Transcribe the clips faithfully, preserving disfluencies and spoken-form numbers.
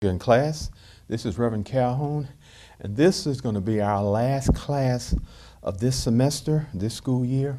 In class. This is Reverend Calhoun, and this is going to be our last class of this semester, this school year.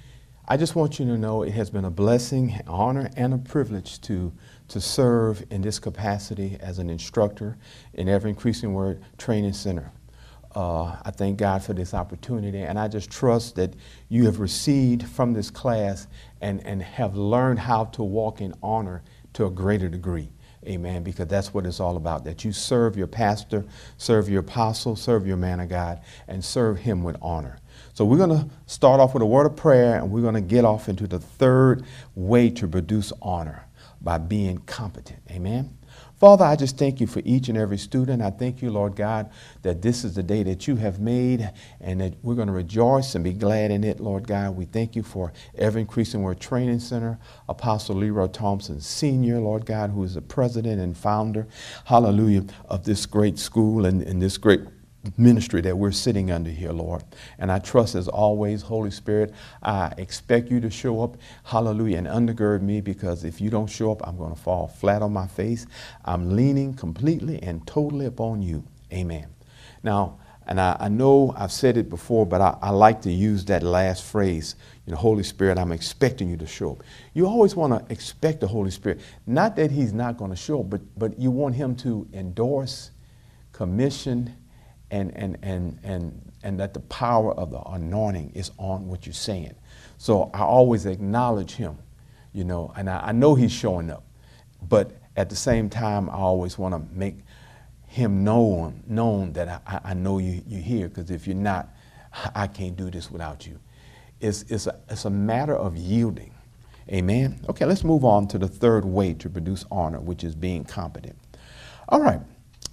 I just want you to know it has been a blessing, honor, and a privilege to, to serve in this capacity as an instructor in Ever Increasing Word Training Center. Uh, I thank God for this opportunity, and I just trust that you have received from this class and, and have learned how to walk in honor to a greater degree. Amen, because that's what it's all about, that you serve your pastor, serve your apostle, serve your man of God, and serve him with honor. So we're going to start off with a word of prayer, and we're going to get off into the third way to produce honor, by being competent. Amen. Father, I just thank you for each and every student. I thank you, Lord God, that this is the day that you have made and that we're going to rejoice and be glad in it, Lord God. We thank you for Ever Increasing Word Training Center, Apostle Leroy Thompson Senior, Lord God, who is the president and founder, hallelujah, of this great school and, and this great ministry that we're sitting under here, Lord. And I trust, as always, Holy Spirit, I expect you to show up, hallelujah, and undergird me, because if you don't show up, I'm going to fall flat on my face. I'm leaning completely and totally upon you. Amen. Now, and I, I know I've said it before, but I, I like to use that last phrase, you know, Holy Spirit, I'm expecting you to show up. You always want to expect the Holy Spirit. Not that he's not going to show up, but, but you want him to endorse, commission, And, and, and, and, and that the power of the anointing is on what you're saying. So I always acknowledge him, you know, and I, I know he's showing up. But at the same time, I always want to make him known, known that I, I know you, you're here, because if you're not, I can't do this without you. It's, it's, a, it's a matter of yielding. Amen. Okay, let's move on to the third way to produce honor, which is being competent. All right.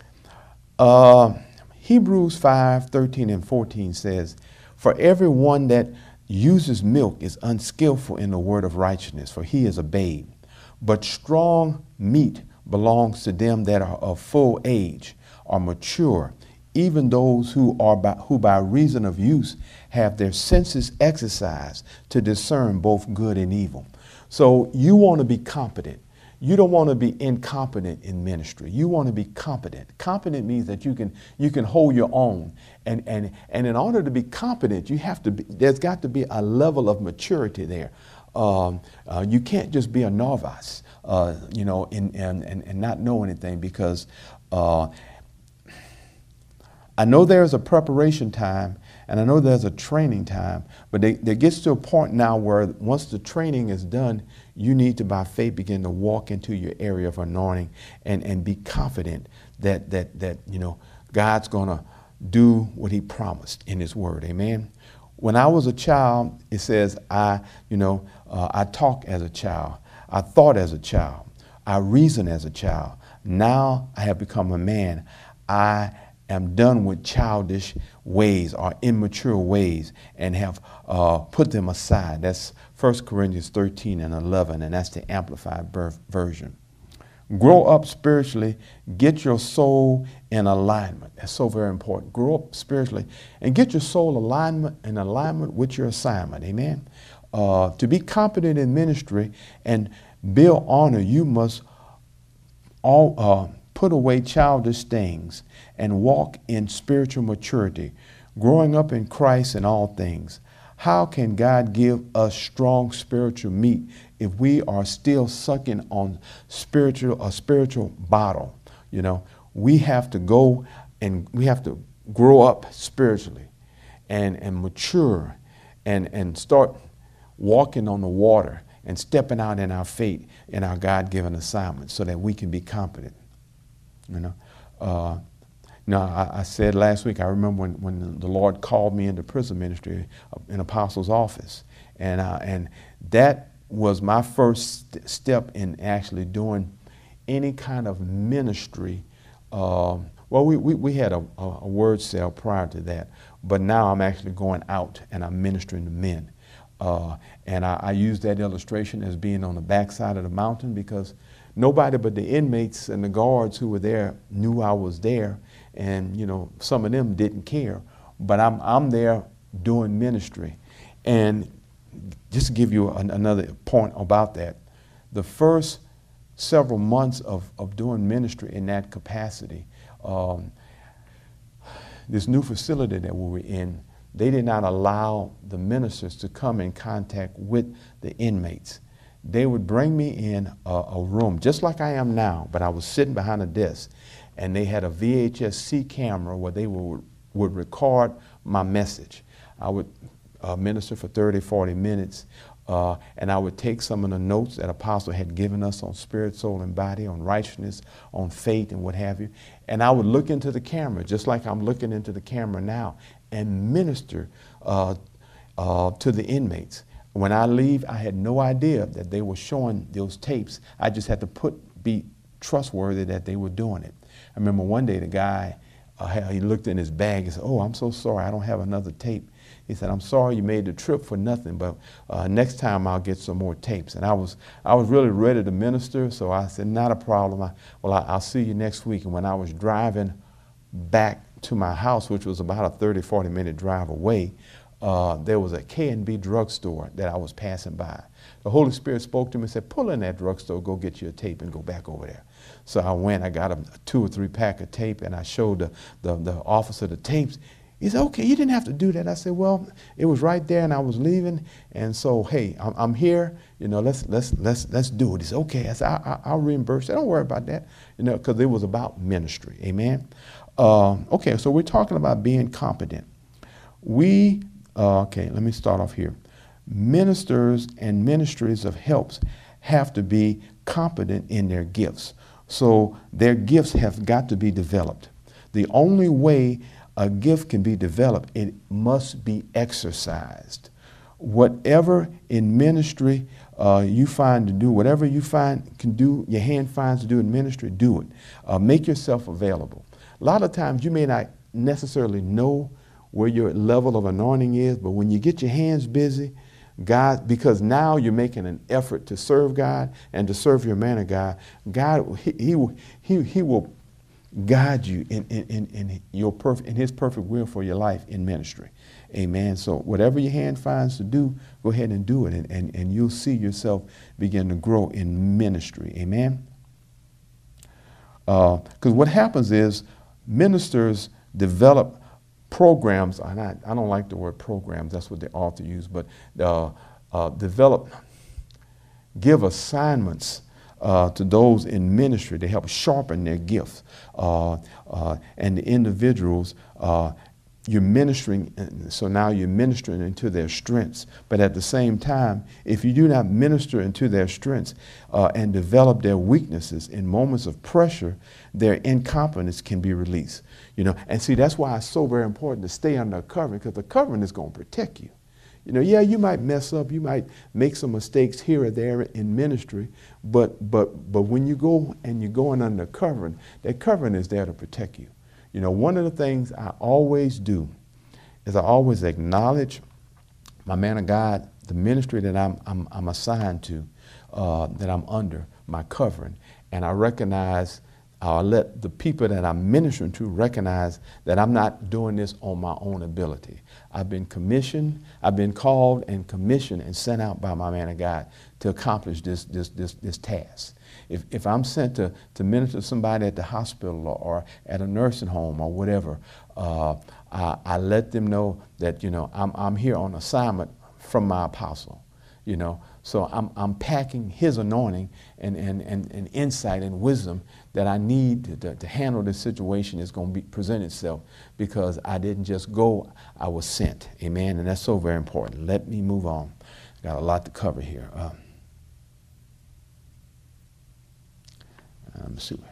Uh, Hebrews five, thirteen and fourteen says, for everyone that uses milk is unskillful in the word of righteousness, for he is a babe. But strong meat belongs to them that are of full age, are mature, even those who are by, who by reason of use have their senses exercised to discern both good and evil. So you want to be competent. You don't want to be incompetent in ministry. You want to be competent. Competent means that you can you can hold your own. And and and in order to be competent, you have to be, there's got to be a level of maturity there. Um, uh, you can't just be a novice, uh, you know, in, and, and, and not know anything, because uh, I know there's a preparation time and I know there's a training time, but they, there gets to a point now where once the training is done, you need to, by faith, begin to walk into your area of anointing and, and be confident that, that, that, you know, God's going to do what he promised in his word. Amen. When I was a child, it says, I, you know, uh, I talk as a child. I thought as a child. I reasoned as a child. Now I have become a man. I am done with childish ways or immature ways and have uh, put them aside. That's First Corinthians thirteen and eleven, and that's the Amplified version. Grow up spiritually. Get your soul in alignment. That's so very important. Grow up spiritually and get your soul alignment in alignment with your assignment. Amen. Uh, to be competent in ministry and build honor, you must all uh, put away childish things and walk in spiritual maturity, growing up in Christ in all things. How can God give us strong spiritual meat if we are still sucking on spiritual a spiritual bottle? You know, we have to go and we have to grow up spiritually and, and mature and, and start walking on the water and stepping out in our faith in our God-given assignment so that we can be competent. You know, uh, now I, I said last week, I remember when, when the Lord called me into prison ministry in Apostle's office, and uh, and that was my first st step in actually doing any kind of ministry. Uh, well, we, we, we had a, a word cell prior to that, but now I'm actually going out and I'm ministering to men. Uh, and I, I use that illustration as being on the backside of the mountain, because nobody but the inmates and the guards who were there knew I was there. And, you know, some of them didn't care, but I'm, I'm there doing ministry. And just to give you an, another point about that, the first several months of, of doing ministry in that capacity, um, this new facility that we were in, they did not allow the ministers to come in contact with the inmates. They would bring me in a, a room, just like I am now, but I was sitting behind a desk, and they had a V H S C camera where they would, would record my message. I would uh, minister for thirty, forty minutes, uh, and I would take some of the notes that Apostle had given us on spirit, soul, and body, on righteousness, on faith, and what have you. And I would look into the camera, just like I'm looking into the camera now, and minister uh, uh, to the inmates. When I leave, I had no idea that they were showing those tapes. I just had to put, be trustworthy that they were doing it. I remember one day the guy, uh, he looked in his bag and said, "Oh, I'm so sorry, I don't have another tape." He said, "I'm sorry you made the trip for nothing, but uh, next time I'll get some more tapes." And I was, I was really ready to minister, so I said, "Not a problem. I, well, I, I'll see you next week." And when I was driving back to my house, which was about a thirty, forty minute drive away, uh, there was a K and B drugstore that I was passing by. The Holy Spirit spoke to me and said, "Pull in that drugstore, go get you a tape and go back over there." So I went, I got a, a two or three pack of tape, and I showed the, the, the officer the tapes. He said, "Okay, you didn't have to do that." I said, "Well, it was right there and I was leaving, and so, hey, I'm, I'm here, you know, let's, let's, let's, let's do it." He said, "Okay." I said, I, I, I'll reimburse you. Don't worry about that, you know, because it was about ministry, amen? Uh, okay, so we're talking about being competent. We, uh, okay, let me start off here. Ministers and ministries of helps have to be competent in their gifts. So their gifts have got to be developed. The only way a gift can be developed, it must be exercised. Whatever in ministry uh, you find to do, whatever you find can do, your hand finds to do in ministry, do it. Uh, make yourself available. A lot of times you may not necessarily know where your level of anointing is, but when you get your hands busy, God, because now you're making an effort to serve God and to serve your man of God, God, he, he, he, he will guide you in, in, in, in, your perf- in his perfect will for your life in ministry. Amen. So whatever your hand finds to do, go ahead and do it, and, and, and you'll see yourself begin to grow in ministry. Amen. Because uh, what happens is ministers develop programs, and I, I don't like the word programs, that's what the author used, but uh, uh, develop, give assignments uh, to those in ministry to help sharpen their gifts. Uh, uh, and the individuals, uh, you're ministering, so now you're ministering into their strengths. But at the same time, if you do not minister into their strengths uh, and develop their weaknesses in moments of pressure, their incompetence can be released. You know, and see, that's why it's so very important to stay under a covering, because the covering is going to protect you. You know, yeah, you might mess up, you might make some mistakes here or there in ministry, but but but when you go and you're going under a covering, that covering is there to protect you. You know, one of the things I always do is I always acknowledge my man of God, the ministry that I'm I'm, I'm assigned to, uh, that I'm under, my covering, and I recognize. I'll let the people that I'm ministering to recognize that I'm not doing this on my own ability. I've been commissioned, I've been called and commissioned and sent out by my man of God to accomplish this, this, this, this task. If, if I'm sent to, to minister to somebody at the hospital or, or at a nursing home or whatever, uh, I, I let them know that, you know, I'm, I'm here on assignment from my apostle, you know. So I'm, I'm packing his anointing and, and, and, and insight and wisdom that I need to, to, to handle this situation that's going to be, present itself, because I didn't just go, I was sent. Amen. And that's so very important. Let me move on. Got a lot to cover here. Um, I'm assuming.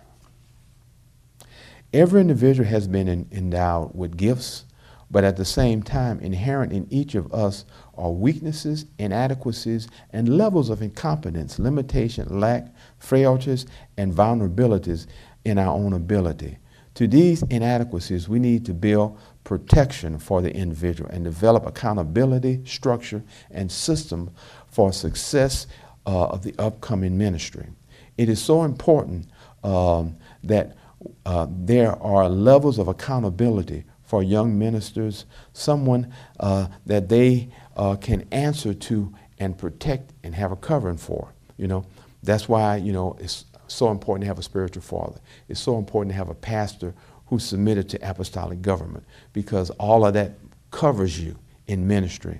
Every individual has been in, endowed with gifts, but at the same time, inherent in each of us are weaknesses, inadequacies, and levels of incompetence, limitation, lack, frailties, and vulnerabilities in our own ability. To these inadequacies, we need to build protection for the individual and develop accountability, structure, and system for success uh, of the upcoming ministry. It is so important um, that uh, there are levels of accountability for young ministers, someone uh, that they uh, can answer to and protect and have a covering for. You know, that's why, you know, it's so important to have a spiritual father. It's so important to have a pastor who's submitted to apostolic government, because all of that covers you in ministry.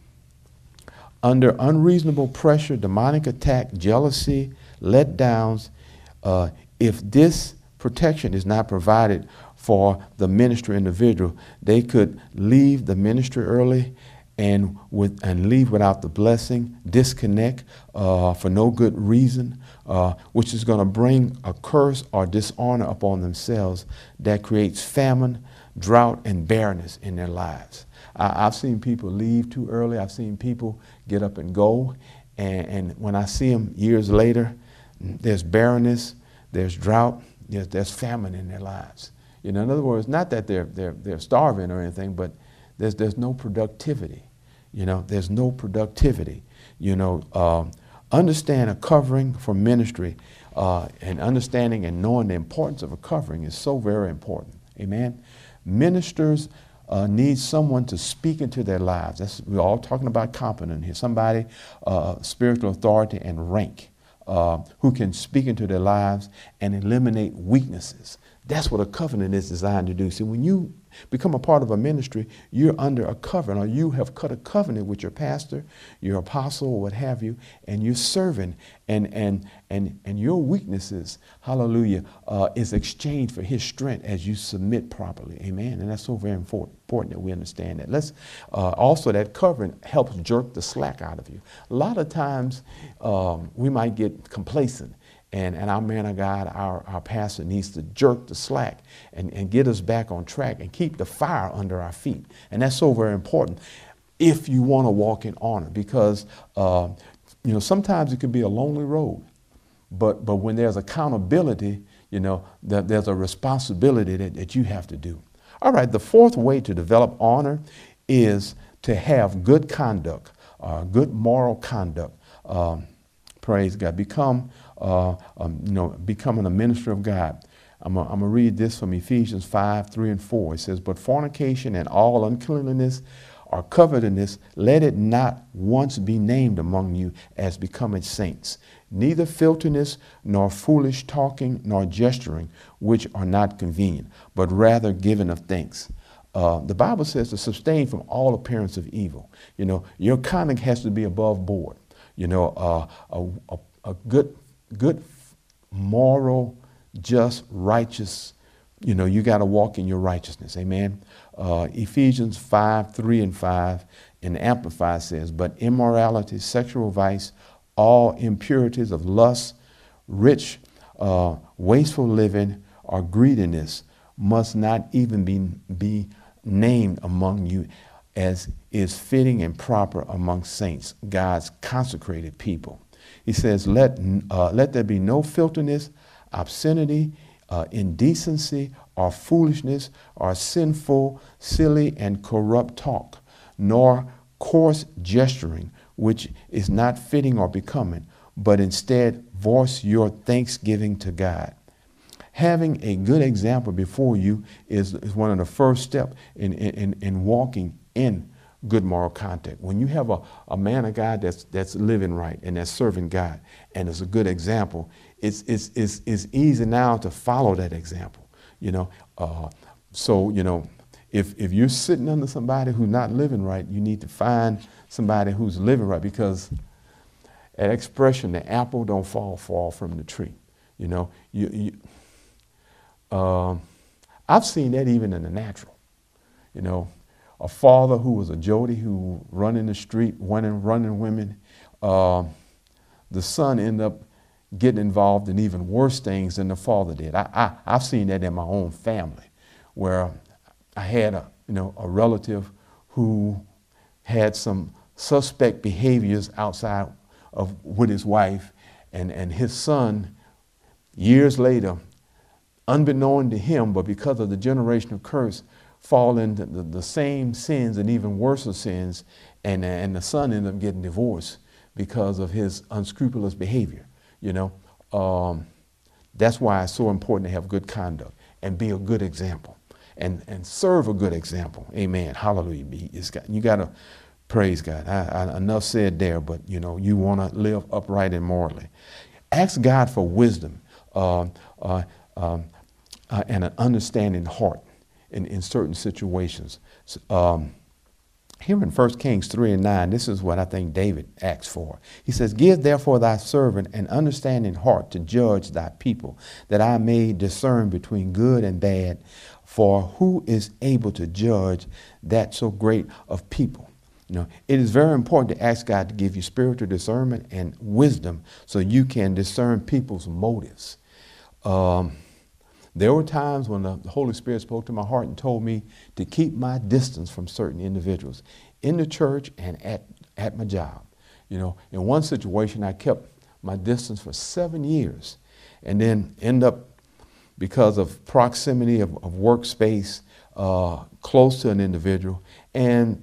Under unreasonable pressure, demonic attack, jealousy, letdowns, uh, if this protection is not provided for the ministry individual, they could leave the ministry early and with and leave without the blessing, disconnect uh, for no good reason, uh, which is going to bring a curse or dishonor upon themselves that creates famine, drought, and barrenness in their lives. I, I've seen people leave too early. I've seen people get up and go, and, and when I see them years later, there's barrenness, there's drought, there's, there's famine in their lives. You know, in other words, not that they're they're they're starving or anything, but there's there's no productivity. You know, there's no productivity. You know, uh, understand a covering for ministry, uh, and understanding and knowing the importance of a covering is so very important. Amen. Ministers uh, need someone to speak into their lives. That's, we're all talking about competent here. Somebody, uh, spiritual authority and rank, uh, who can speak into their lives and eliminate weaknesses. That's what a covenant is designed to do. See, when you become a part of a ministry, you're under a covenant, or you have cut a covenant with your pastor, your apostle, or what have you, and you're serving, and and and and your weaknesses, hallelujah, uh, is exchanged for his strength as you submit properly. Amen. And that's so very important, important that we understand that. Let's uh, also, that covering helps jerk the slack out of you. A lot of times um, we might get complacent. And, and our man of God, our, our pastor, needs to jerk the slack and, and get us back on track and keep the fire under our feet. And that's so very important if you want to walk in honor, because uh, you know, sometimes it can be a lonely road. But, but when there's accountability, you know, that there's a responsibility that, that you have to do. All right, the fourth way to develop honor is to have good conduct, uh, good moral conduct. Um, praise God. Become Uh, um, you know, becoming a minister of God. I'm going to read this from Ephesians five, three and four. It says, "But fornication and all uncleanness or covetousness, let it not once be named among you as becoming saints, neither filthiness, nor foolish talking, nor gesturing, which are not convenient, but rather giving of thanks." Uh, the Bible says to abstain from all appearance of evil. You know, your conduct has to be above board. You know, uh, a, a, a good Good, moral, just, righteous, you know, you got to walk in your righteousness. Amen. Uh, Ephesians five, three and five in the Amplified says, "But immorality, sexual vice, all impurities of lust, rich, uh, wasteful living, or greediness must not even be, be named among you, as is fitting and proper among saints, God's consecrated people." He says, let, uh, let there be no filthiness, obscenity, uh, indecency, or foolishness, or sinful, silly, and corrupt talk, nor coarse gesturing, which is not fitting or becoming, but instead voice your thanksgiving to God. Having a good example before you is, is one of the first steps in, in, in walking in good moral conduct. When you have a, a man of God that's that's living right and that's serving God and is a good example, it's it's it's, it's easy now to follow that example. You know, uh, so you know, if if you're sitting under somebody who's not living right, you need to find somebody who's living right, because that expression, the apple don't fall far from the tree. You know, you, you uh, I've seen that even in the natural. You know. A father who was a Jody, who running the street, running, running women, uh, the son ended up getting involved in even worse things than the father did. I, I, I've seen that in my own family, where I had a, you know, a relative who had some suspect behaviors outside of with his wife, and, and his son, years later, unbeknown to him, but because of the generational curse, fall into the, the same sins and even worse sins, and, and the son ended up getting divorced because of his unscrupulous behavior. You know, um, that's why it's so important to have good conduct and be a good example and, and serve a good example. Amen. Hallelujah. It's got, you got to praise God. I, I, enough said there, but you know, you want to live upright and morally. Ask God for wisdom. uh, uh, um, uh, and an understanding heart in, in certain situations. So, um, here in First Kings three and nine, this is what I think David asks for. He says, give therefore thy servant an understanding heart to judge thy people, that I may discern between good and bad. For who is able to judge that so great of people? You know, it is very important to ask God to give you spiritual discernment and wisdom so you can discern people's motives. Um, There were times when the Holy Spirit spoke to my heart and told me to keep my distance from certain individuals in the church and at, at my job. You know, in one situation, I kept my distance for seven years and then end up, because of proximity of, of workspace, uh, close to an individual and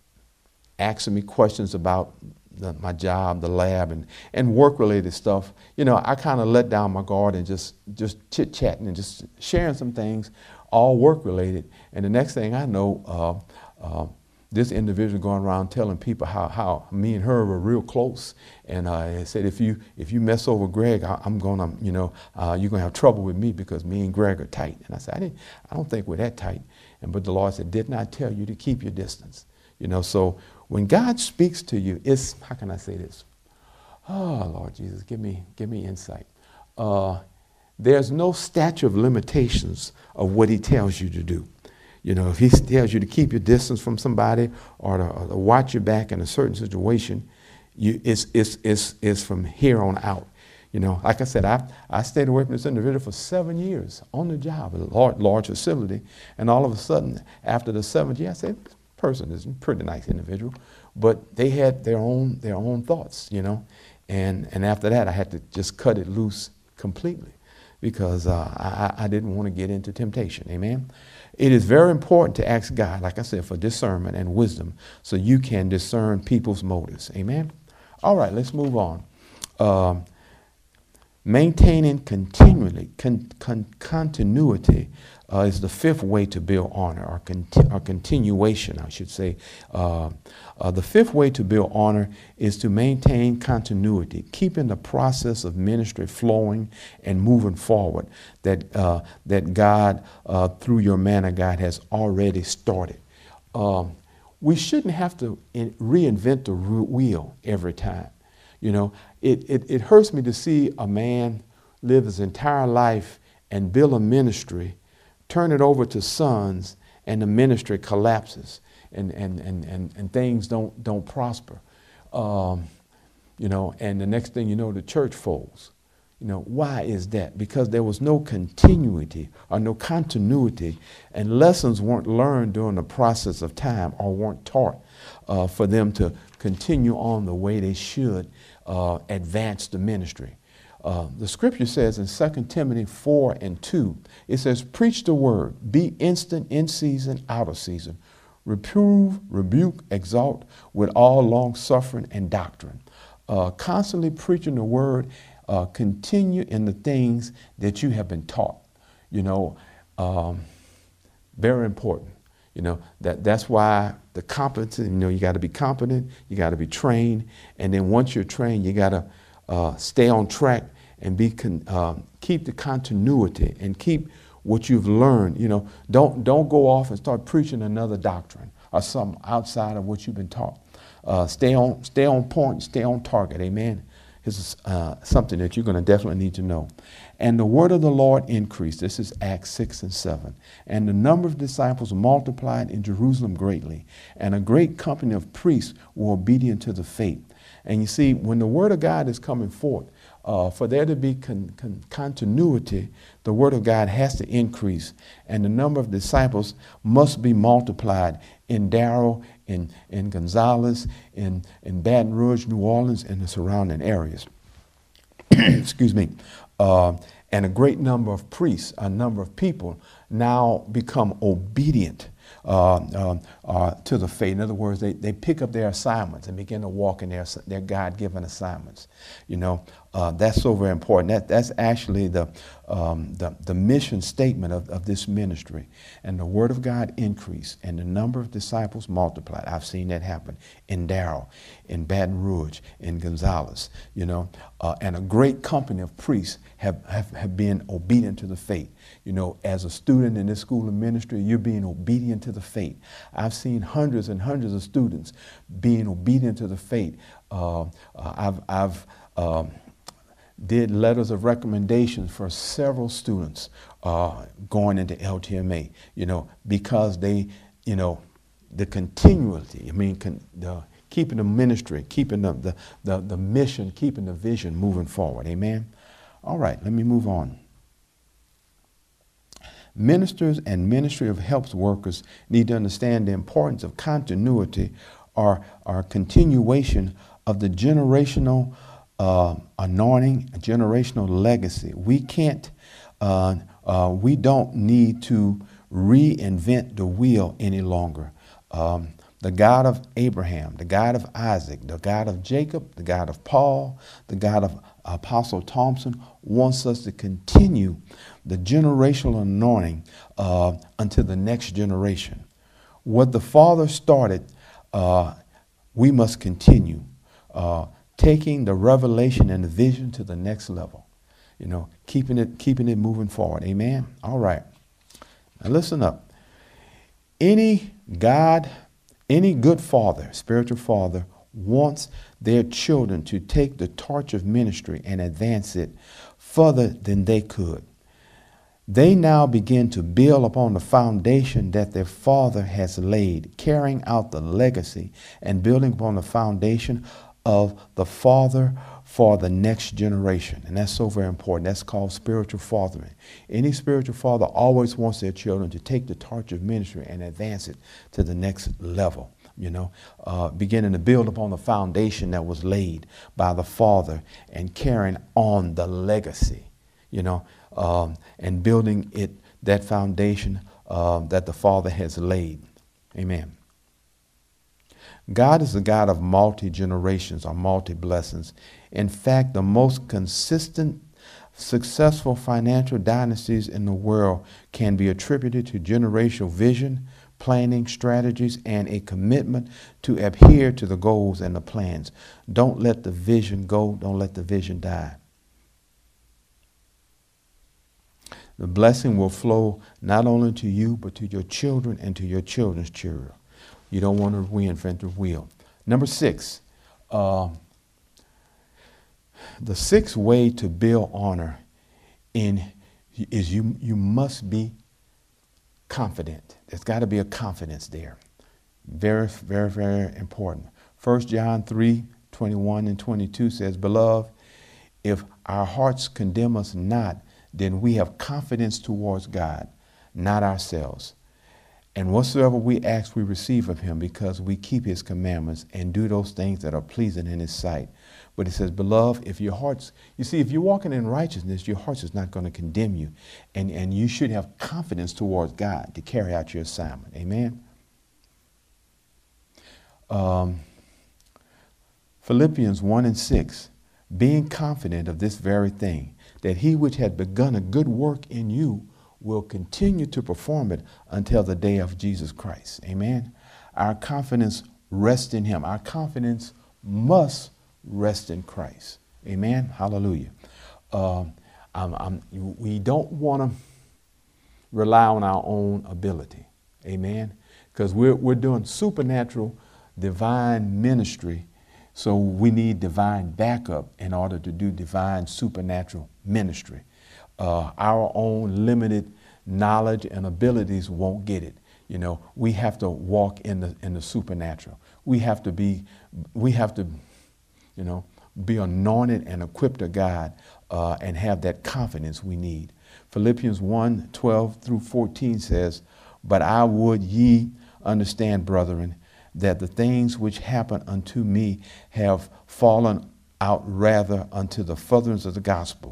asking me questions about The, my job, the lab, and, and work-related stuff. You know, I kind of let down my guard and just, just chit-chatting and just sharing some things, all work-related. And the next thing I know, uh, uh, this individual going around telling people how, how me and her were real close. And uh, he said, if you if you mess over Greg, I, I'm gonna, you know, uh, you're gonna have trouble with me because me and Greg are tight. And I said, I didn't, I don't think we're that tight. And but the Lord said, did not tell you to keep your distance. You know, so when God speaks to you, it's, how can I say this? Oh, Lord Jesus, give me, give me insight. Uh, there's no statute of limitations of what he tells you to do. You know, if he tells you to keep your distance from somebody or to, or to watch your back in a certain situation, you, it's, it's, it's, it's from here on out. You know, like I said, I, I stayed away from this individual for seven years on the job, a large, large facility. And all of a sudden, after the seventh year, I said, person is a pretty nice individual, but they had their own their own thoughts, you know, and and after that I had to just cut it loose completely because uh, I, I didn't want to get into temptation. Amen. It is very important to ask God, like I said, for discernment and wisdom so you can discern people's motives. Amen. All right, let's move on. Um, maintaining continually con, con, continuity Uh, is the fifth way to build honor, or, conti- or continuation, I should say. Uh, uh, the fifth way to build honor is to maintain continuity, keeping the process of ministry flowing and moving forward that uh, that God, uh, through your man of God, has already started. Um, we shouldn't have to in- reinvent the wheel every time. You know, it, it, it hurts me to see a man live his entire life and build a ministry, turn it over to sons, and the ministry collapses and, and, and, and, and things don't, don't prosper. Um, you know, and the next thing you know, the church folds. You know, why is that? Because there was no continuity or no continuity, and lessons weren't learned during the process of time or weren't taught uh, for them to continue on the way they should uh, advance the ministry. Uh, the scripture says in Second Timothy four and two, it says, preach the word, be instant in season, out of season. Reprove, rebuke, exalt with all long suffering and doctrine. Uh, constantly preaching the word, uh, continue in the things that you have been taught. You know, um, very important. You know, that, that's why the competency, you know, you got to be competent, you got to be trained. And then once you're trained, you got to uh, stay on track and be con, uh, keep the continuity and keep what you've learned. You know, don't don't go off and start preaching another doctrine or something outside of what you've been taught. Uh, stay on stay on point, stay on target. Amen. This is uh, something that you're going to definitely need to know. And the word of the Lord increased. This is Acts six and seven. And the number of disciples multiplied in Jerusalem greatly, and a great company of priests were obedient to the faith. And you see, when the word of God is coming forth, Uh, for there to be con- con- continuity, the word of God has to increase, and the number of disciples must be multiplied in Darrow, in, in Gonzales, in, in Baton Rouge, New Orleans, and the surrounding areas. Excuse me. Uh, and a great number of priests, a number of people now become obedient uh, um, uh, to the faith. In other words, they, they pick up their assignments and begin to walk in their, their God-given assignments. You know, uh, that's so very important. That, that's actually the, um, the, the mission statement of, of this ministry. And the word of God increased and the number of disciples multiplied. I've seen that happen in Darrell, in Baton Rouge, in Gonzales, you know, uh, and a great company of priests have, have, have been obedient to the faith. You know, as a student in this school of ministry, you're being obedient to the faith. I've seen hundreds and hundreds of students being obedient to the faith. Uh, uh, I've, I've um, did letters of recommendation for several students uh, going into L T M A, you know, because they, you know, the continuity, I mean, con, the, keeping the ministry, keeping the, the, the, the mission, keeping the vision moving forward. Amen. All right, let me move on. Ministers and ministry of health workers need to understand the importance of continuity or, or continuation of the generational uh, anointing, generational legacy. We can't, uh, uh, we don't need to reinvent the wheel any longer. Um, the God of Abraham, the God of Isaac, the God of Jacob, the God of Paul, the God of Apostle Thompson wants us to continue the generational anointing uh, until the next generation. What the Father started, uh, we must continue, uh, taking the revelation and the vision to the next level. You know, keeping it, keeping it moving forward. Amen. All right. Now listen up. Any God, any good father, spiritual father, wants their children to take the torch of ministry and advance it further than they could. They now begin to build upon the foundation that their father has laid, carrying out the legacy and building upon the foundation of the father for the next generation. And that's so very important. That's called spiritual fathering. Any spiritual father always wants their children to take the torch of ministry and advance it to the next level. You know, uh, beginning to build upon the foundation that was laid by the Father and carrying on the legacy, you know, um, and building it, that foundation uh, that the Father has laid. Amen. God is a God of multi-generations or multi-blessings. In fact, the most consistent, successful financial dynasties in the world can be attributed to generational vision, planning, strategies, and a commitment to adhere to the goals and the plans. Don't let the vision go. Don't let the vision die. The blessing will flow not only to you, but to your children and to your children's children. You don't want to reinvent the wheel. Number six, uh, the sixth way to build honor in is you, you must be confident. There's got to be a confidence there. Very, very, very important. First John three, twenty-one and twenty-two says, Beloved, if our hearts condemn us not, then we have confidence towards God, not ourselves. And whatsoever we ask, we receive of him, because we keep his commandments and do those things that are pleasing in his sight. But he says, beloved, if your hearts, you see, if you're walking in righteousness, your heart is not going to condemn you. And, and you should have confidence towards God to carry out your assignment. Amen. Um, Philippians one and six, being confident of this very thing, that he which had begun a good work in you will continue to perform it until the day of Jesus Christ. Amen. Our confidence rests in him. Our confidence must rest in Christ. Amen. Hallelujah. Uh, I'm, I'm, we don't want to rely on our own ability. Amen. Because we're, we're doing supernatural divine ministry. So we need divine backup in order to do divine supernatural ministry. Uh, our own limited knowledge and abilities won't get it. You know, we have to walk in the in the supernatural. We have to be, we have to, you know, be anointed and equipped of God uh, and have that confidence we need. Philippians one, twelve through fourteen says, But I would ye understand, brethren, that the things which happen unto me have fallen out rather unto the furtherance of the gospel,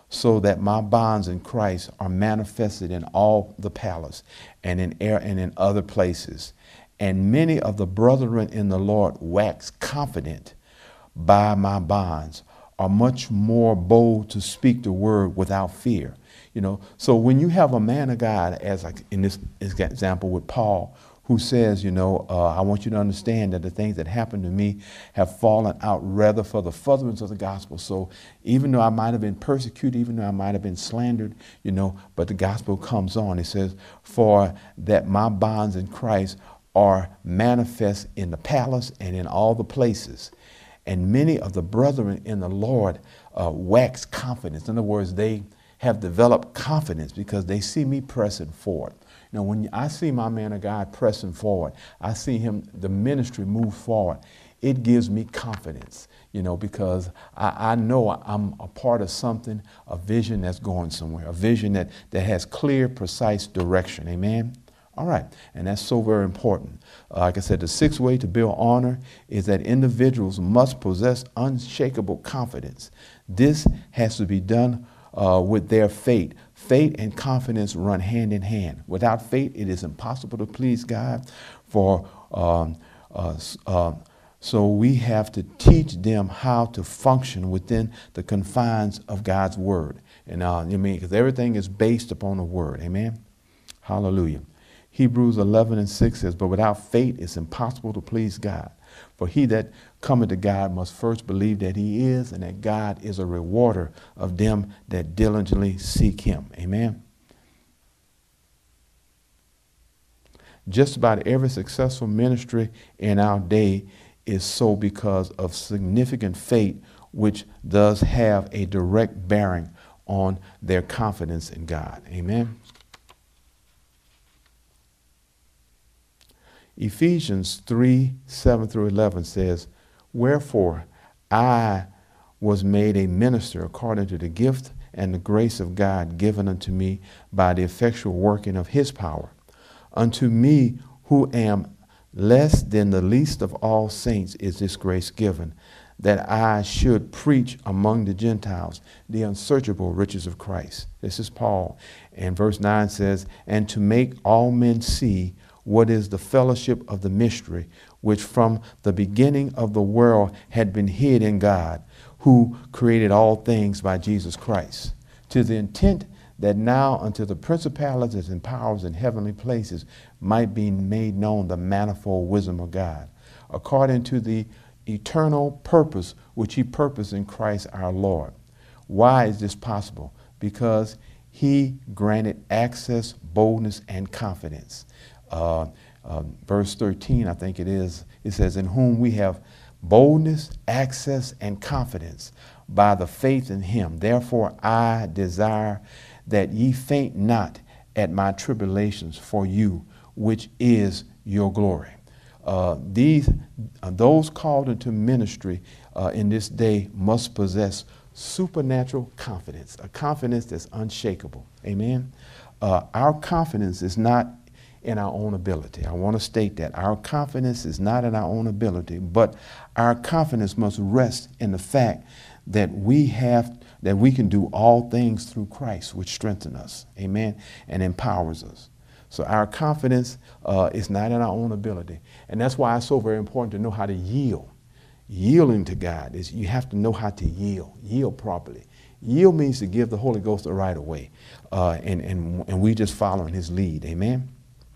so that my bonds in Christ are manifested in all the palace and in air and in other places. And many of the brethren in the Lord wax confident by my bonds, are much more bold to speak the word without fear. You know, so when you have a man of God, as like in this example with Paul, who says, you know, uh, I want you to understand that the things that happened to me have fallen out rather for the furtherance of the gospel. So even though I might have been persecuted, even though I might have been slandered, you know, but the gospel comes on. It says, for that my bonds in Christ are manifest in the palace and in all the places. And many of the brethren in the Lord uh, wax confidence. In other words, they have developed confidence because they see me pressing forward. You know, when I see my man of God pressing forward, I see him, the ministry move forward. It gives me confidence, you know, because I, I know I'm a part of something, a vision that's going somewhere, a vision that, that has clear, precise direction. Amen. All right, and that's so very important. Uh, like I said, the sixth way to build honor is that individuals must possess unshakable confidence. This has to be done uh, with their faith. Faith and confidence run hand in hand. Without faith, it is impossible to please God. For um, uh, uh, so we have to teach them how to function within the confines of God's word. And uh, you mean because everything is based upon the word. Amen. Hallelujah. Hebrews eleven and six says, but without faith it's impossible to please God. For he that cometh to God must first believe that he is, and that God is a rewarder of them that diligently seek him. Amen. Just about every successful ministry in our day is so because of significant faith, which does have a direct bearing on their confidence in God. Amen. Ephesians three, seven through eleven says, wherefore I was made a minister according to the gift and the grace of God given unto me by the effectual working of his power. Unto me who am less than the least of all saints is this grace given, that I should preach among the Gentiles the unsearchable riches of Christ. This is Paul. And verse nine says, and to make all men see what is the fellowship of the mystery, which from the beginning of the world had been hid in God, who created all things by Jesus Christ, to the intent that now unto the principalities and powers in heavenly places might be made known the manifold wisdom of God, according to the eternal purpose which he purposed in Christ our Lord. Why is this possible? Because he granted access, boldness, and confidence. Uh, uh, verse thirteen, I think it is, it says, in whom we have boldness, access, and confidence by the faith in him. Therefore I desire that ye faint not at my tribulations for you, which is your glory. Uh, these, uh, those called into ministry uh, in this day must possess supernatural confidence, a confidence that's unshakable. Amen. Uh, our confidence is not in our own ability. I want to state that our confidence is not in our own ability, but our confidence must rest in the fact that we have, that we can do all things through Christ, which strengthens us, amen, and empowers us. So our confidence uh, is not in our own ability. And that's why it's so very important to know how to yield. Yielding to God is you have to know how to yield, yield properly. Yield means to give the Holy Ghost the right of way, uh, and, and, and we just following his lead, amen.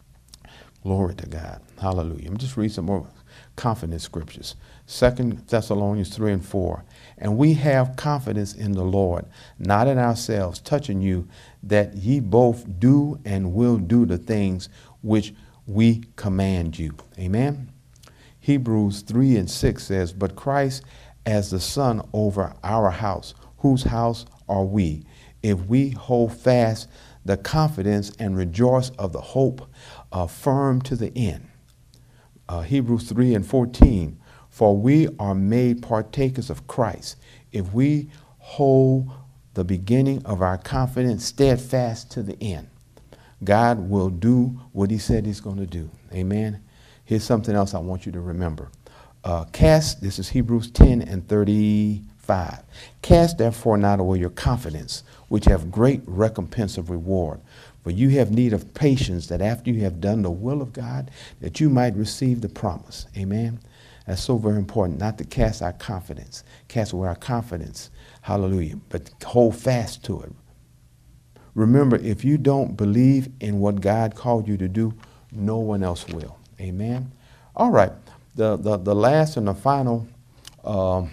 Glory to God. Hallelujah. Let me just read some more confidence scriptures. Second Thessalonians three and four. And we have confidence in the Lord, not in ourselves, touching you, that ye both do and will do the things which we command you. Amen. Hebrews three and six says, but Christ as the Son over our house, whose house are we, if we hold fast the confidence and rejoice of the hope uh, firm to the end. Uh, Hebrews three and fourteen, for we are made partakers of Christ if we hold the beginning of our confidence steadfast to the end. God will do what he said he's going to do. Amen. Here's something else I want you to remember. Uh, cast, this is Hebrews ten and thirty, five. Cast therefore not away your confidence, which have great recompense of reward. For you have need of patience, that after you have done the will of God, that you might receive the promise. Amen. That's so very important, not to cast our confidence, cast away our confidence. Hallelujah. But hold fast to it. Remember, if you don't believe in what God called you to do, no one else will. Amen. All right. The, the, the last and the final um,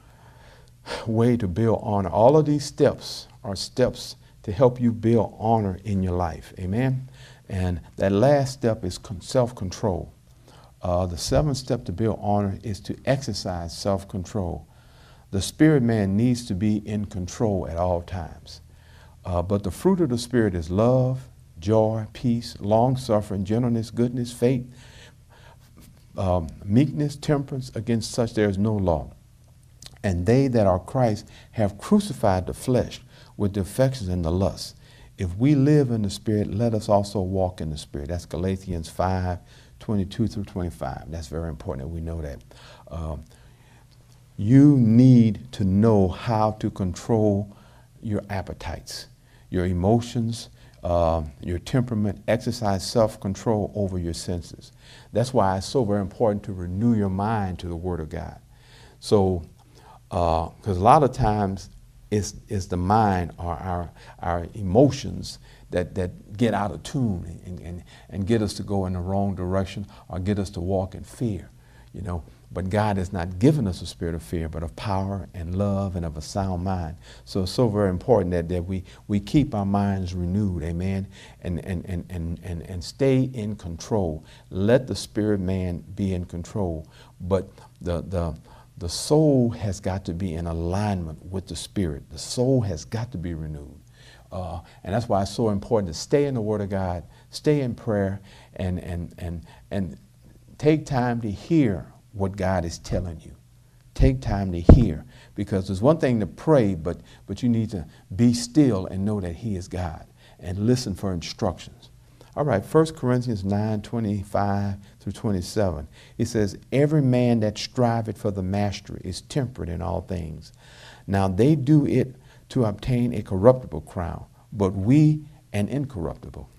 way to build honor. All of these steps are steps to help you build honor in your life. Amen. And that last step is self-control. Uh, the seventh step to build honor is to exercise self-control. The spirit man needs to be in control at all times. Uh, but the fruit of the Spirit is love, joy, peace, long-suffering, gentleness, goodness, faith, um, meekness, temperance. Against such there is no law. And they that are Christ have crucified the flesh with the affections and the lusts. If we live in the Spirit, let us also walk in the Spirit. That's Galatians five, twenty-two through twenty-five. That's very important that we know that. Um, you need to know how to control your appetites, your emotions, uh, your temperament. Exercise self-control over your senses. That's why it's so very important to renew your mind to the Word of God. So, because uh, a lot of times it's, it's the mind or our, our emotions that, that get out of tune and, and, and get us to go in the wrong direction or get us to walk in fear, you know. But God has not given us a spirit of fear, but of power and love and of a sound mind. So it's so very important that, that we, we keep our minds renewed, amen, and, and, and, and, and, and stay in control. Let the spirit man be in control. But the, the, the soul has got to be in alignment with the spirit. The soul has got to be renewed. Uh, and that's why it's so important to stay in the Word of God, stay in prayer, and, and, and, and take time to hear what God is telling you. Take time to hear, because there's one thing to pray, but, but you need to be still and know that He is God and listen for instructions. All right, First Corinthians nine, twenty-five through twenty-seven. It says, every man that striveth for the mastery is temperate in all things. Now they do it to obtain a corruptible crown, but we an incorruptible.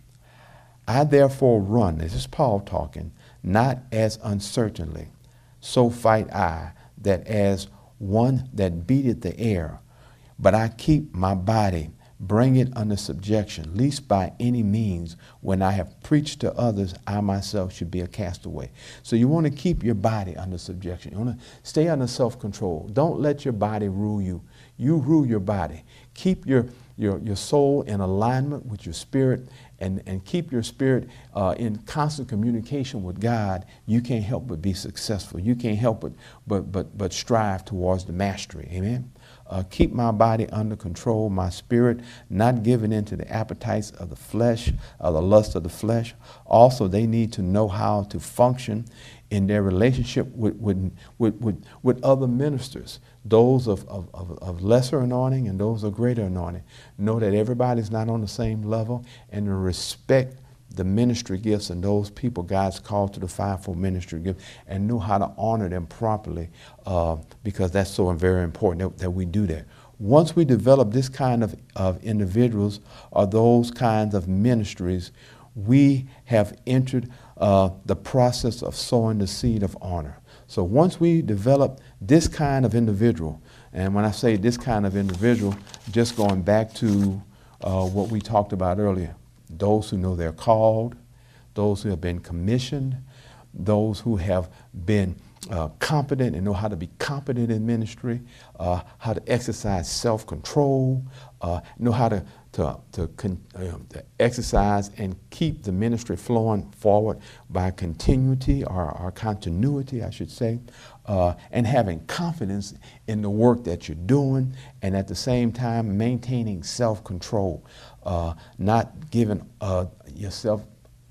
I therefore run, this is Paul talking, not as uncertainly. So fight I, that as one that beateth the air, but I keep my body, bring it under subjection, lest by any means, when I have preached to others, I myself should be a castaway. So you want to keep your body under subjection. You want to stay under self-control. Don't let your body rule you. You rule your body. Keep your, your, your soul in alignment with your spirit, and, and keep your spirit uh, in constant communication with God. You can't help but be successful. You can't help but, but, but, but strive towards the mastery. Amen. Uh, keep my body under control, my spirit not given into the appetites of the flesh, of the lust of the flesh. Also, they need to know how to function in their relationship with, with, with, with, with other ministers, those of, of, of, of lesser anointing and those of greater anointing. Know that everybody's not on the same level, and to respect the ministry gifts and those people God's called to the fivefold ministry gift, and know how to honor them properly, uh, because that's so very important that, that we do that. Once we develop this kind of, of individuals or those kinds of ministries, we have entered uh, the process of sowing the seed of honor. So once we develop this kind of individual, and when I say this kind of individual, just going back to uh, what we talked about earlier, those who know they're called, those who have been commissioned, those who have been uh, competent and know how to be competent in ministry, uh, how to exercise self-control, uh, know how to to to, con, uh, to exercise and keep the ministry flowing forward by continuity or, or continuity, I should say, uh, and having confidence in the work that you're doing, and at the same time maintaining self-control, uh, not giving uh, yourself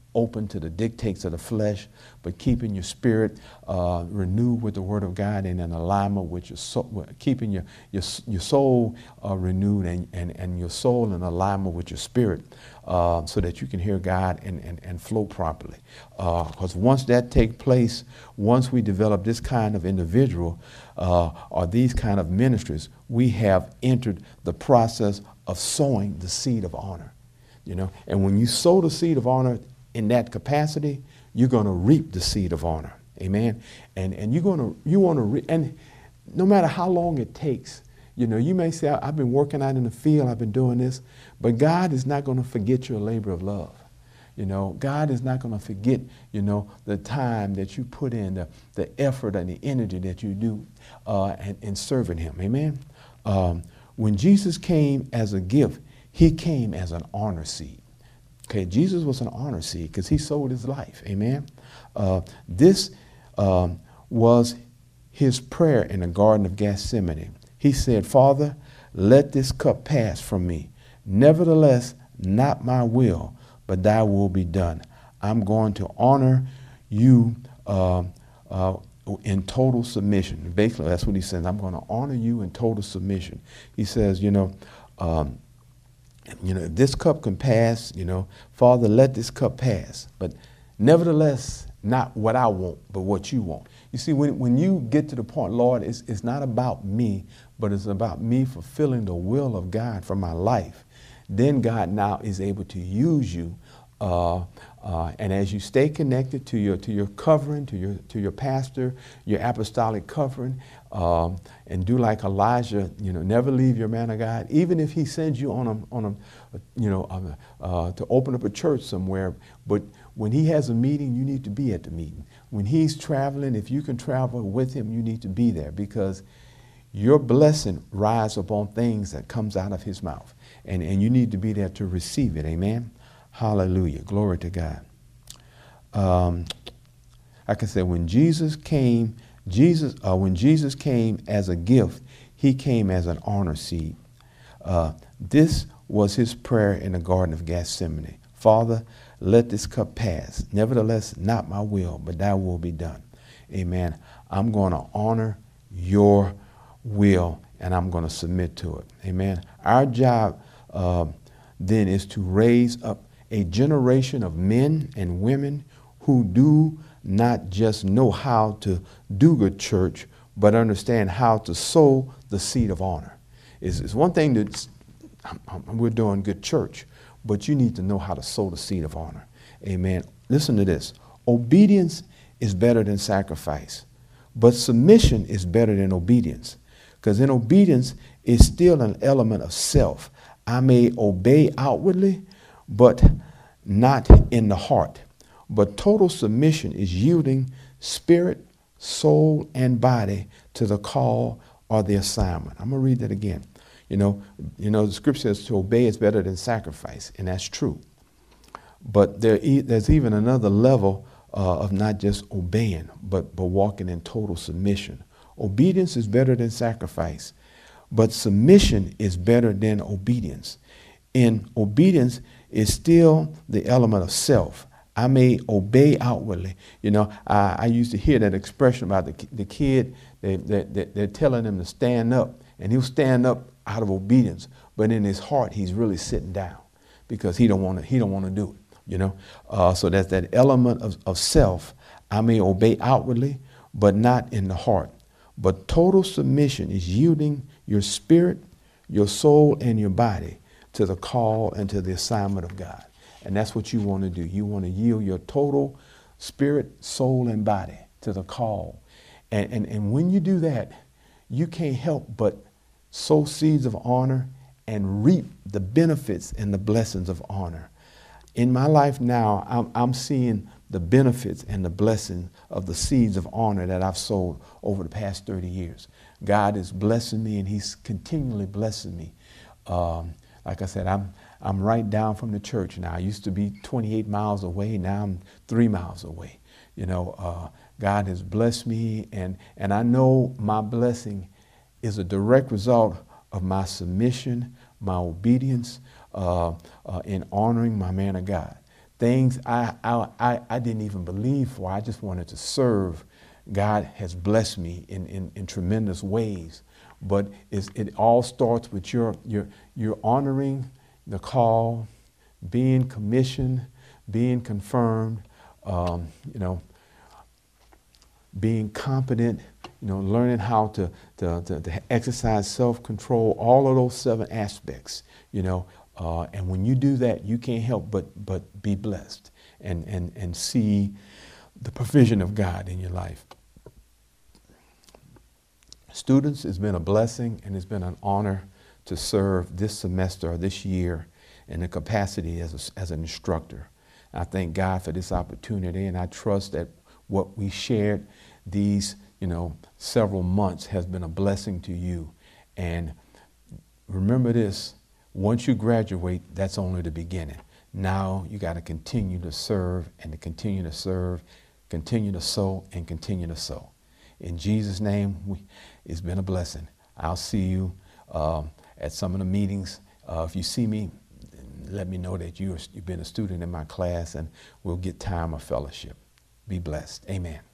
open to the dictates of the flesh, but keeping your spirit uh, renewed with the Word of God and in alignment with your soul, keeping your your, your soul uh, renewed and, and, and your soul in alignment with your spirit, uh, so that you can hear God and, and, and flow properly. Because uh, once that takes place, once we develop this kind of individual uh, or these kind of ministries, we have entered the process of sowing the seed of honor. You know, and when you sow the seed of honor in that capacity, you're going to reap the seed of honor. Amen. And and you're going to you want to re- and no matter how long it takes, you know, you may say, I've been working out in the field, I've been doing this, but God is not going to forget your labor of love. You know, God is not going to forget, you know, the time that you put in, the, the effort and the energy that you do uh, in, in serving Him. Amen. Um, when Jesus came as a gift, He came as an honor seed. Okay, Jesus was an honor seed because He sold His life. Amen. Uh, this um, was His prayer in the Garden of Gethsemane. He said, Father, let this cup pass from me. Nevertheless, not my will, but thy will be done. I'm going to honor you uh, uh, in total submission. Basically, that's what He says. I'm going to honor you in total submission. He says, you know, um, You know, if this cup can pass, you know, Father, let this cup pass. But nevertheless, not what I want, but what you want. You see, when, when you get to the point, Lord, it's, it's not about me, but it's about me fulfilling the will of God for my life. Then God now is able to use you. Uh, uh, and as you stay connected to your to your covering, to your to your pastor, your apostolic covering, um, and do like Elijah, you know, never leave your man of God, even if he sends you on a on a, you know, uh, uh, to open up a church somewhere. But when he has a meeting, you need to be at the meeting. When he's traveling, if you can travel with him, you need to be there, because your blessing rides upon things that comes out of his mouth, and and you need to be there to receive it. Amen. Hallelujah. Glory to God. Um, like I said, when Jesus came, Jesus, uh, when Jesus came as a gift, he came as an honor seed. Uh, this was his prayer in the Garden of Gethsemane. Father, let this cup pass. Nevertheless, not my will, but thy will be done. Amen. I'm going to honor your will, and I'm going to submit to it. Amen. Our job uh, then is to raise up a generation of men and women who do not just know how to do good church, but understand how to sow the seed of honor. It's, it's one thing that we're doing good church, but you need to know how to sow the seed of honor. Amen. Listen to this. Obedience is better than sacrifice, but submission is better than obedience, because in obedience is still an element of self. I may obey outwardly, but not in the heart. But total submission is yielding spirit, soul, and body to the call or the assignment. I'm going to read that again. You know, you know, the scripture says to obey is better than sacrifice, and that's true. But there, there's even another level uh, of not just obeying, but, but walking in total submission. Obedience is better than sacrifice, but submission is better than obedience. In obedience is still the element of self. I may obey outwardly. You know, I, I used to hear that expression about the, the kid, they, they, they, they're telling him to stand up, and he'll stand up out of obedience, but in his heart, he's really sitting down because he don't want to, he don't want to do it, you know. Uh, so that's that element of, of self. I may obey outwardly, but not in the heart. But total submission is yielding your spirit, your soul, and your body to the call and to the assignment of God. And that's what you want to do. You want to yield your total spirit, soul, and body to the call. And, and, and when you do that, you can't help but sow seeds of honor and reap the benefits and the blessings of honor. In my life now, I'm, I'm seeing the benefits and the blessing of the seeds of honor that I've sowed over the past thirty years. God is blessing me, and he's continually blessing me. Um, like I said, I'm I'm right down from the church now. I used to be twenty-eight miles away. Now I'm three miles away. You know, uh, God has blessed me, and, and I know my blessing is a direct result of my submission, my obedience uh, uh, in honoring my man of God. things I, I, I, I didn't even believe for. I just wanted to serve. God has blessed me in, in, in tremendous ways. But it's, it all starts with your, your, your honoring the call, being commissioned, being confirmed, um, you know, being competent, you know, learning how to, to, to, to exercise self-control, all of those seven aspects, you know. Uh, and when you do that, you can't help but, but be blessed and, and, and see the provision of God in your life. Students, it's been a blessing and it's been an honor to serve this semester or this year in the capacity as, a, as an instructor. I thank God for this opportunity, and I trust that what we shared these, you know, several months has been a blessing to you. And remember this, once you graduate, that's only the beginning. Now you got to continue to serve and to continue to serve, continue to sow and continue to sow. In Jesus' name, we, it's been a blessing. I'll see you um, at some of the meetings. Uh, if you see me, let me know that you are, you've been a student in my class, and we'll get time of fellowship. Be blessed. Amen.